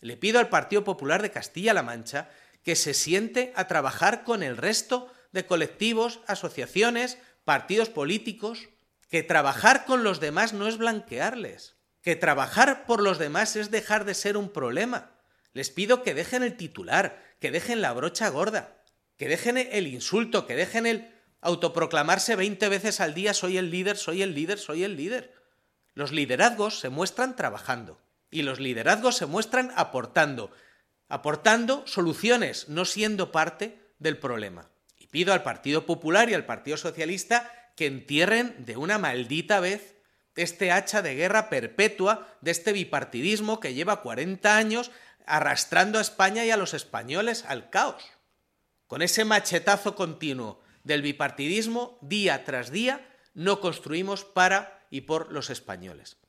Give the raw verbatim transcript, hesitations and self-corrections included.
Le pido al Partido Popular de Castilla-La Mancha que se siente a trabajar con el resto de colectivos, asociaciones, partidos políticos, que trabajar con los demás no es blanquearles, que trabajar por los demás es dejar de ser un problema. Les pido que dejen el titular, que dejen la brocha gorda, que dejen el insulto, que dejen el autoproclamarse veinte veces al día soy el líder, soy el líder, soy el líder. Los liderazgos se muestran trabajando y los liderazgos se muestran aportando, aportando soluciones, no siendo parte del problema. Y pido al Partido Popular y al Partido Socialista que entierren de una maldita vez este hacha de guerra perpetua de este bipartidismo que lleva cuarenta años arrastrando a España y a los españoles al caos. Con ese machetazo continuo del bipartidismo, día tras día, no construimos para y por los españoles.